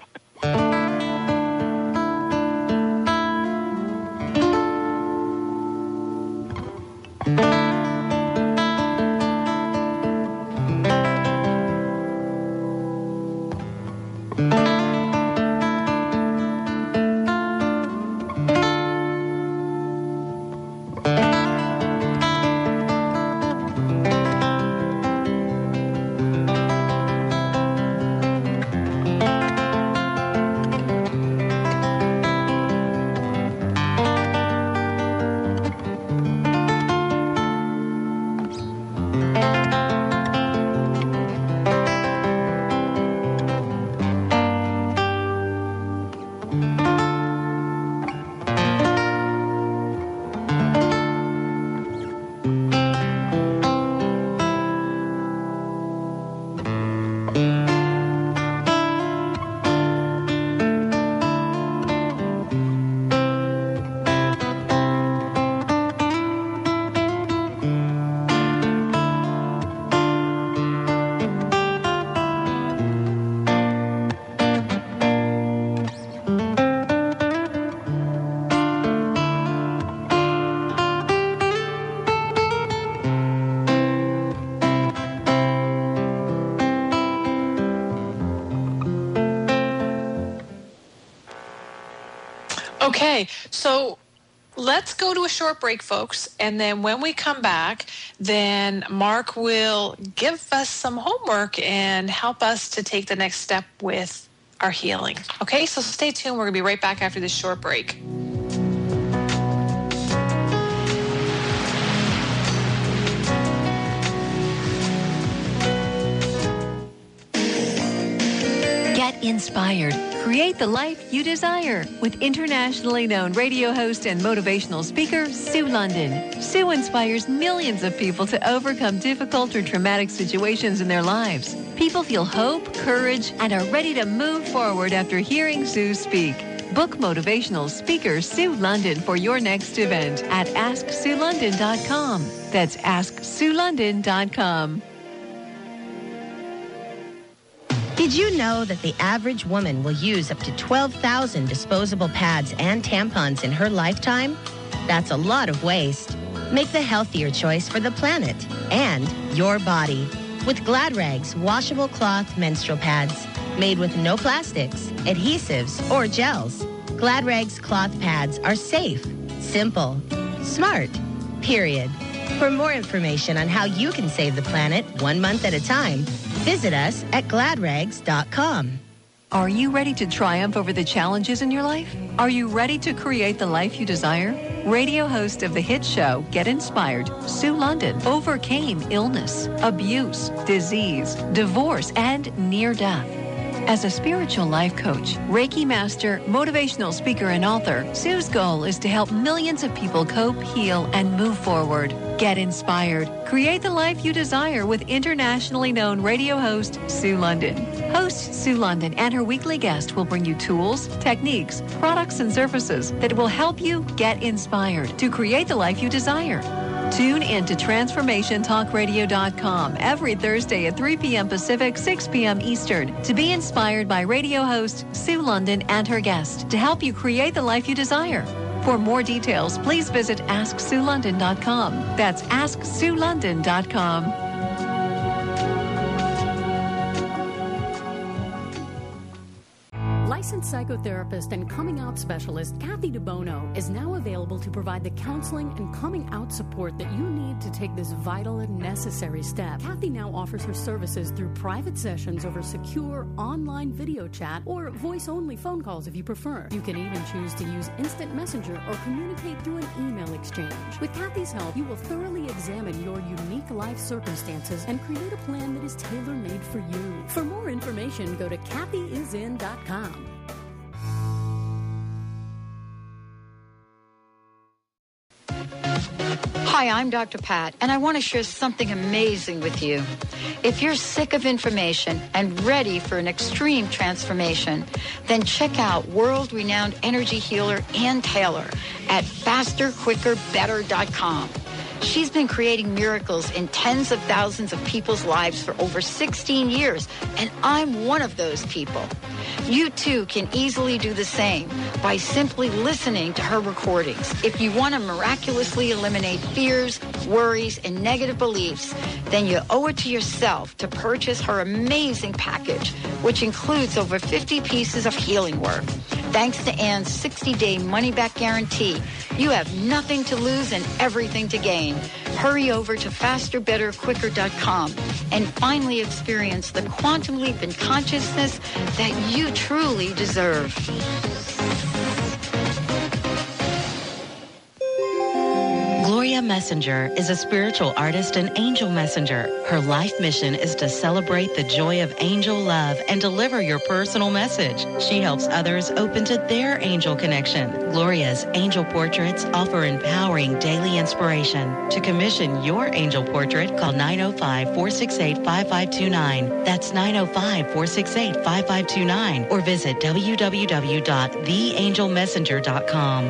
Okay, so let's go to a short break, folks, and then when we come back, then Mark will give us some homework and help us to take the next step with our healing. Okay, so stay tuned. We're going to be right back after this short break. Get inspired. Create the life you desire with internationally known radio host and motivational speaker, Sue London. Sue inspires millions of people to overcome difficult or traumatic situations in their lives. People feel hope, courage, and are ready to move forward after hearing Sue speak. Book motivational speaker Sue London for your next event at AskSueLondon.com. That's AskSueLondon.com. Did you know that the average woman will use up to 12,000 disposable pads and tampons in her lifetime? That's a lot of waste. Make the healthier choice for the planet and your body with Glad Rags washable cloth menstrual pads made with no plastics, adhesives, or gels. Glad Rags cloth pads are safe, simple, smart, period. For more information on how you can save the planet 1 month at a time, visit us at gladrags.com. Are you ready to triumph over the challenges in your life? Are you ready to create the life you desire? Radio host of the hit show Get Inspired, Sue London, overcame illness, abuse, disease, divorce, and near death. As a spiritual life coach, Reiki master, motivational speaker, and author, Sue's goal is to help millions of people cope, heal, and move forward. Get inspired. Create the life you desire with internationally known radio host Sue London. Host Sue London and her weekly guest will bring you tools, techniques, products, and services that will help you get inspired to create the life you desire. Tune in to TransformationTalkRadio.com every Thursday at 3 p.m. Pacific, 6 p.m. Eastern to be inspired by radio host Sue London and her guest to help you create the life you desire. For more details, please visit AskSueLondon.com. That's AskSueLondon.com. Licensed psychotherapist and coming out specialist Kathy DeBono is now available to provide the counseling and coming out support that you need to take this vital and necessary step. Kathy now offers her services through private sessions over secure online video chat or voice-only phone calls if you prefer. You can even choose to use instant messenger or communicate through an email exchange. With Kathy's help, you will thoroughly examine your unique life circumstances and create a plan that is tailor-made for you. For more information, go to kathyisin.com. Hi, I'm Dr. Pat, and I want to share something amazing with you. If you're sick of information and ready for an extreme transformation, then check out world-renowned energy healer Ann Taylor at fasterquickerbetter.com. She's been creating miracles in tens of thousands of people's lives for over 16 years, and I'm one of those people. You too can easily do the same by simply listening to her recordings. If you want to miraculously eliminate fears, worries, and negative beliefs, then you owe it to yourself to purchase her amazing package, which includes over 50 pieces of healing work. Thanks to Ann's 60-day money-back guarantee, you have nothing to lose and everything to gain. Hurry over to fasterbetterquicker.com and finally experience the quantum leap in consciousness that you truly deserve. Gloria Messenger is a spiritual artist and angel messenger. Her life mission is to celebrate the joy of angel love and deliver your personal message. She helps others open to their angel connection. Gloria's angel portraits offer empowering daily inspiration. To commission your angel portrait, call 905-468-5529. That's 905-468-5529. Or visit www.theangelmessenger.com.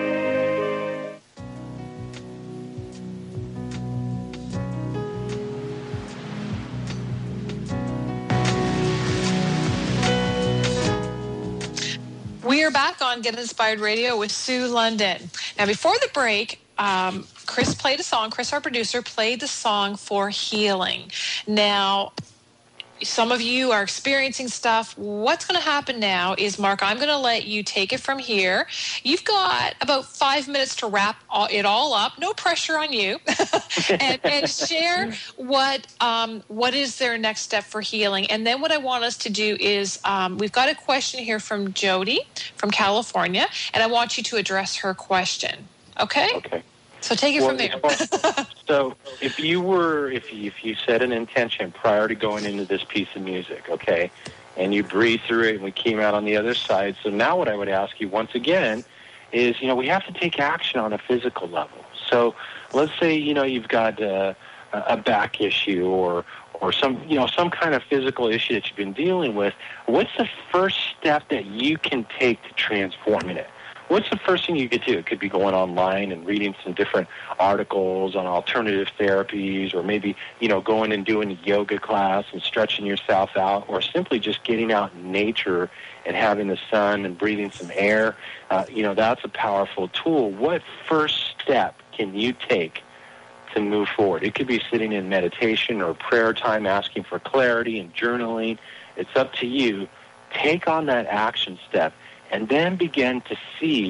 We are back on Get Inspired Radio with Sue London. Now, before the break, Chris played a song. Chris, our producer, played the song for healing. Now, some of you are experiencing stuff. What's going to happen now is, Mark, I'm going to let you take it from here. You've got about 5 minutes to wrap it all up. No pressure on you. and share what is their next step for healing. And then what I want us to do is we've got a question here from Jody from California, and I want you to address her question. Okay? Okay. So take it from there. So if you set an intention prior to going into this piece of music, okay, and you breathe through it and we came out on the other side. So now what I would ask you once again is, we have to take action on a physical level. So let's say, you've got a back issue or some kind of physical issue that you've been dealing with. What's the first step that you can take to transforming it? What's the first thing you could do? It could be going online and reading some different articles on alternative therapies, or maybe, going and doing a yoga class and stretching yourself out, or simply just getting out in nature and having the sun and breathing some air. That's a powerful tool. What first step can you take to move forward? It could be sitting in meditation or prayer time, asking for clarity and journaling. It's up to you. Take on that action step, and then begin to see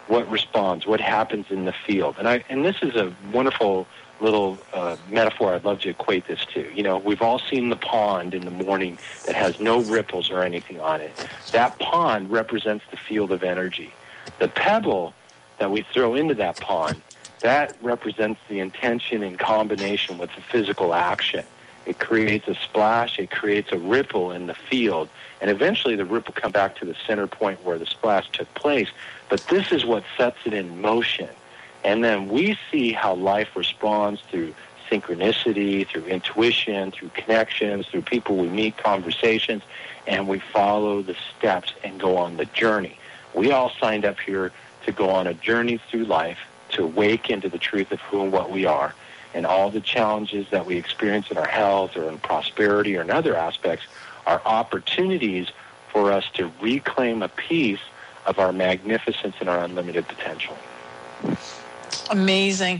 what responds, what happens in the field. And this is a wonderful little metaphor I'd love to equate this to. You know, we've all seen the pond in the morning that has no ripples or anything on it. That pond represents the field of energy. The pebble that we throw into that pond, that represents the intention in combination with the physical action. It creates a splash, it creates a ripple in the field, and eventually the ripple comes back to the center point where the splash took place. But this is what sets it in motion. And then we see how life responds through synchronicity, through intuition, through connections, through people we meet, conversations, and we follow the steps and go on the journey. We all signed up here to go on a journey through life, to awaken to the truth of who and what we are. And all the challenges that we experience in our health or in prosperity or in other aspects are opportunities for us to reclaim a piece of our magnificence and our unlimited potential. Amazing.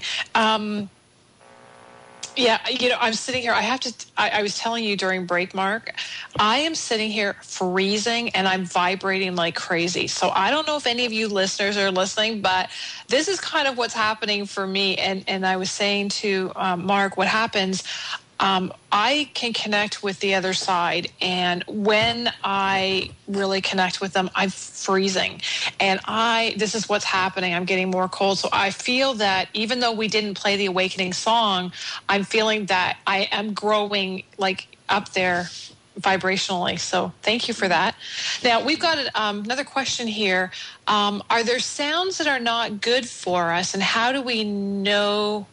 Yeah, you know, I'm sitting here. I was telling you during break, Mark, I am sitting here freezing and I'm vibrating like crazy. So I don't know if any of you listeners are listening, but this is kind of what's happening for me. And I was saying to Mark, what happens, I can connect with the other side. And when I really connect with them, I'm freezing. And this is what's happening. I'm getting more cold. So I feel that even though we didn't play the awakening song, I'm feeling that I am growing like up there vibrationally. So thank you for that. Now, we've got another question here. Are there sounds that are not good for us? And how do we know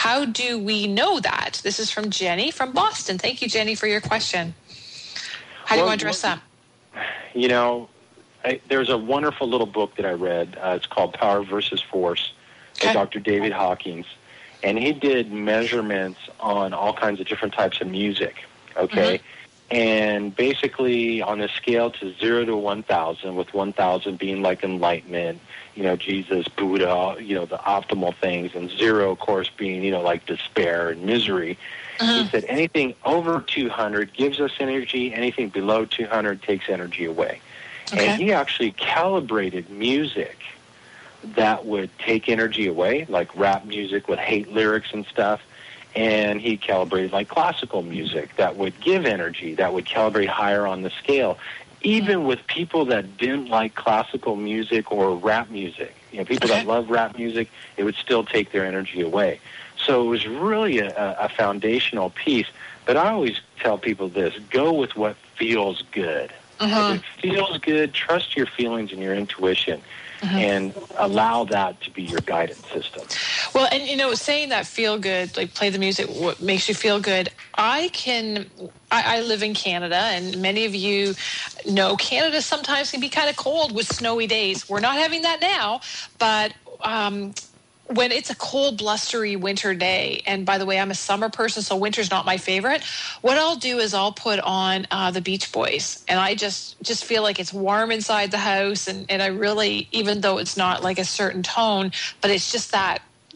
that? This is from Jenny from Boston. Thank you, Jenny, for your question. How do you want to address that? You know, there's a wonderful little book that I read. It's called Power versus Force by Dr. David Hawkins. And he did measurements on all kinds of different types of music, okay? Mm-hmm. And basically on a scale to 0 to 1,000, with 1,000 being like enlightenment, you know, Jesus, Buddha, you know, the optimal things, and 0, of course, being, you know, like despair and misery. He said anything over 200 gives us energy, anything below 200 takes energy away. Okay. And he actually calibrated music that would take energy away, like rap music with hate lyrics and stuff. And he calibrated like classical music that would give energy, that would calibrate higher on the scale. Even with people that didn't like classical music or rap music, you know, people that love rap music, it would still take their energy away. So it was really a foundational piece. But I always tell people this: go with what feels good. If it feels good, trust your feelings and your intuition. And allow that to be your guidance system. Well, and, you know, saying that feel good, like play the music, what makes you feel good, I live in Canada, and many of you know Canada sometimes can be kind of cold with snowy days. We're not having that now, but when it's a cold, blustery winter day, and by the way, I'm a summer person, so winter's not my favorite, what I'll do is I'll put on the Beach Boys, and I just feel like it's warm inside the house, and I really, even though it's not like a certain tone, but it's just that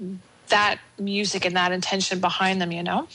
music and that intention behind them, you know?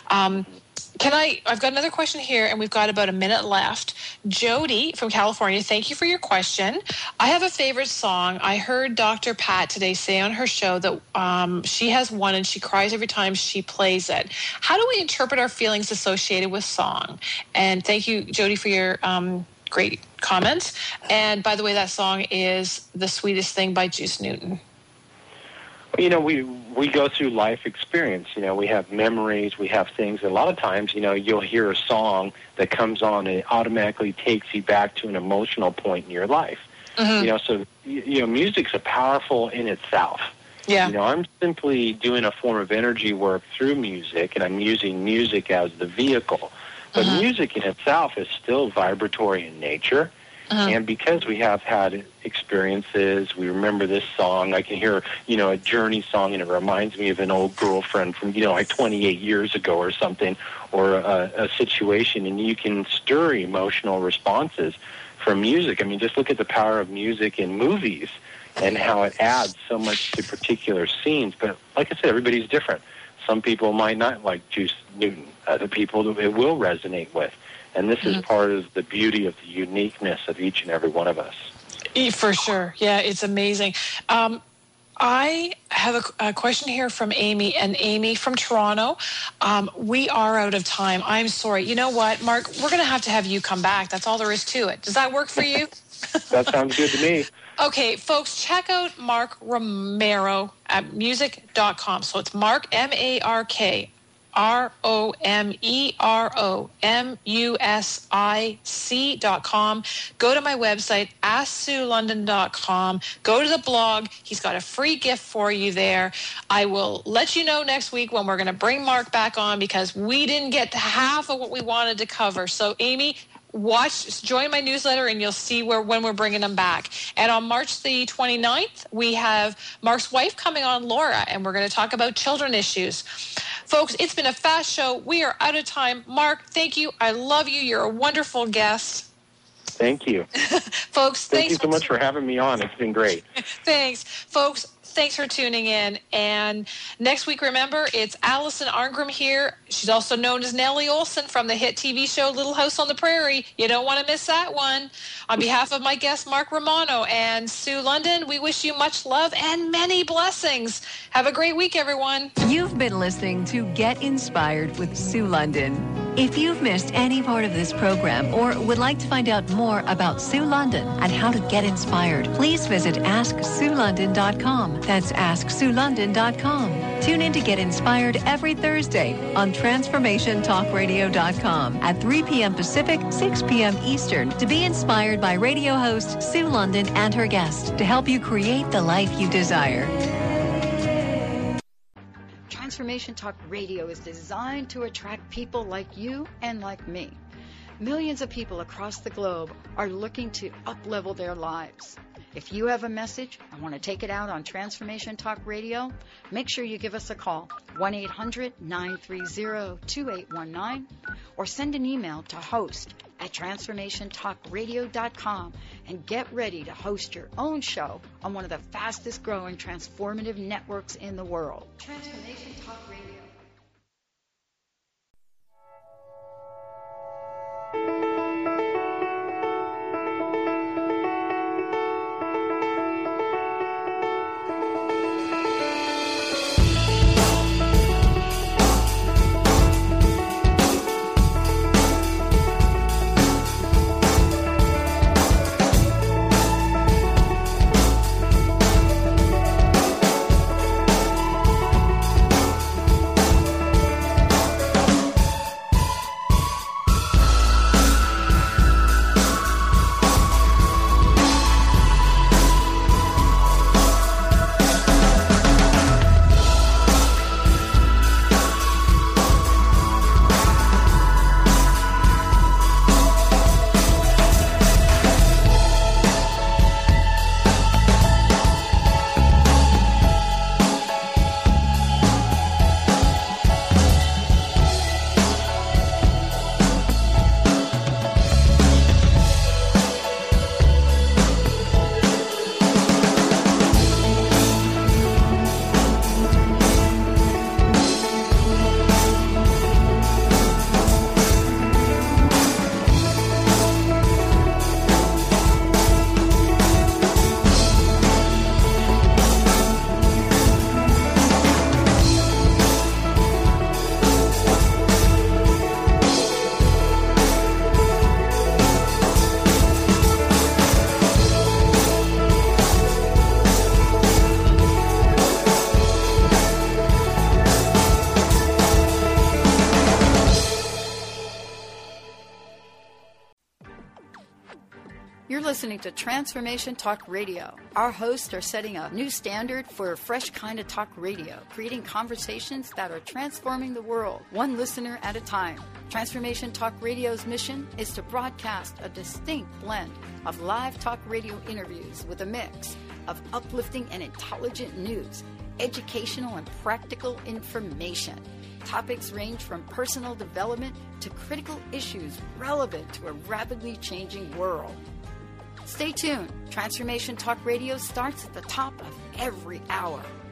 I've got another question here, and we've got about a minute left. Jody from California, thank you for your question. I have a favorite song. I heard Dr. Pat today say on her show that she has one and she cries every time she plays it. How do we interpret our feelings associated with song? And thank you, Jody, for your great comments. And by the way, that song is The Sweetest Thing by Juice Newton. You know, we go through life experience. You know, we have memories, we have things. A lot of times, you know, you'll hear a song that comes on and it automatically takes you back to an emotional point in your life. You know, so, you know, music's powerful in itself. Yeah. You know, I'm simply doing a form of energy work through music, and I'm using music as the vehicle. But music in itself is still vibratory in nature. And because we have had experiences, we remember this song. I can hear, you know, a Journey song, and it reminds me of an old girlfriend from, you know, like 28 years ago or something, or a situation, and you can stir emotional responses from music. I mean, just look at the power of music in movies and how it adds so much to particular scenes. But like I said, everybody's different. Some people might not like Juice Newton. Other people it will resonate with. And this is part of the beauty of the uniqueness of each and every one of us. For sure. Yeah, it's amazing. I have a question here from Amy, and Amy from Toronto. We are out of time. I'm sorry. You know what, Mark? We're going to have you come back. That's all there is to it. Does that work for you? That sounds good to me. Okay, folks, check out Mark Romero at music.com. So it's Mark, M-A-R-K, ROMEROMUSIC.com. Go to my website, AskSueLondon.com. Go to the blog. He's got a free gift for you there. I will let you know next week when we're going to bring Mark back on, because we didn't get half of what we wanted to cover. So, Amy, join my newsletter, and you'll see when we're bringing them back. And on March the 29th, we have Mark's wife coming on, Laura, and we're going to talk about children issues. Folks, it's been a fast show. We are out of time. Mark, thank you. I love you. You're a wonderful guest. Thank you. Folks, thank you so much for having me on. It's been great. Thanks. Folks, thanks for tuning in. And next week, remember, it's Allison Arngrim here. She's also known as Nellie Olson from the hit TV show Little House on the Prairie. You don't want to miss that one. On behalf of my guest, Mark Romano, and Sue London, we wish you much love and many blessings. Have a great week, everyone. You've been listening to Get Inspired with Sue London. If you've missed any part of this program or would like to find out more about Sue London and how to get inspired, please visit AskSueLondon.com. That's AskSueLondon.com. Tune in to Get Inspired every Thursday on TransformationTalkRadio.com at 3 p.m. Pacific, 6 p.m. Eastern to be inspired by radio host Sue London and her guests to help you create the life you desire. Transformation Talk Radio is designed to attract people like you and like me. Millions of people across the globe are looking to up-level their lives. If you have a message and want to take it out on Transformation Talk Radio, make sure you give us a call, 1-800-930-2819, or send an email to host@TransformationTalkRadio.com and get ready to host your own show on one of the fastest growing transformative networks in the world. Transformation Talk Radio. Listening to Transformation Talk Radio. Our hosts are setting a new standard for a fresh kind of talk radio, creating conversations that are transforming the world, one listener at a time. Transformation Talk Radio's mission is to broadcast a distinct blend of live talk radio interviews with a mix of uplifting and intelligent news, educational and practical information. Topics range from personal development to critical issues relevant to a rapidly changing world. Stay tuned. Transformation Talk Radio starts at the top of every hour.